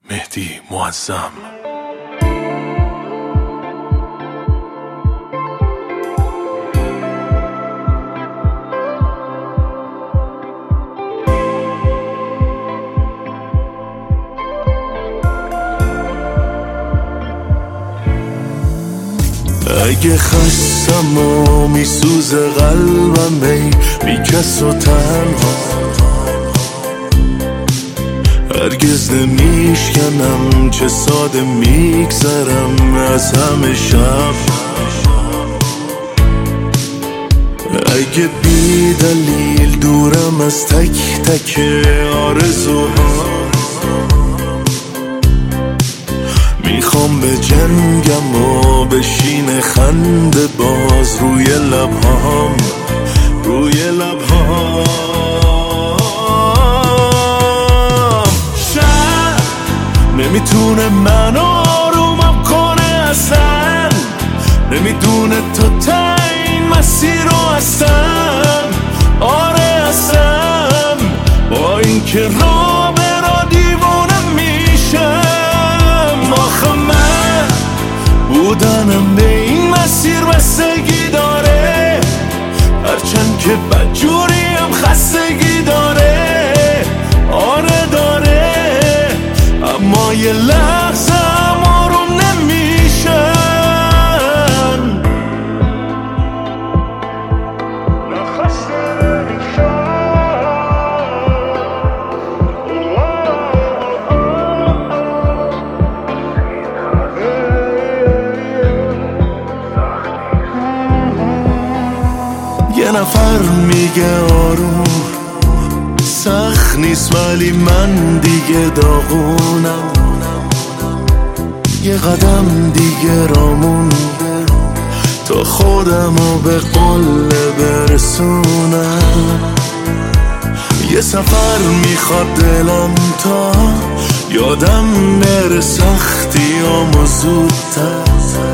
مهدی معظم. اگه خستم و میسوزه قلبم بی کس و تنها، هرگز نمیشکنم چه ساده میگذرم از همه شب. اگه بی دلیل دورم از تک تک آرزوها، میخوام به جنگم و بشین خنده باز روی لبهام، روی لبهام. شب نمیتونه منو آرومم کنه اصلا، نمیدونه تو تا این مسیر رو هستم. آره هستم، با این که را به را دیوانم میشم. آخه من بودنم به این مسیر بستگی داره، هرچند که بدجوریم خستگی داره. آره داره، اما یه لحظه هم آروم نمیشن. یه نفر میگه آروم سخت نیست، ولی من دیگه داغونم. یه قدم دیگه را مونده تا خودمو به قله برسونم. یه سفر میخواد دلم تا یادم بره سختیامو زودتر.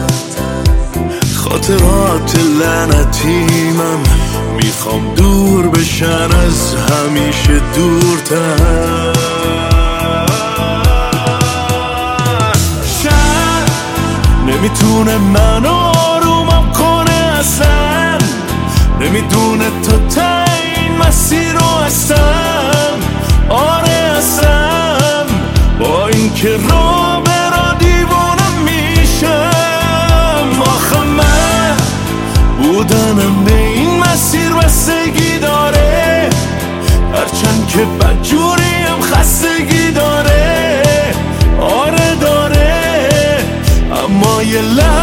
خاطرات لعنتیمم میخوام دور بشن از همیشه دورتر. شب نمیتونه منو آرومم کنه اصلا، نمیدونه تو تا این مسیر رو هستم. آره هستم، با این که را به را دیوانم میشم. آخه من بودنم به این مسیر بستگی داره، هرچند که بدجوریم خستگی داره. آره داره، اما یه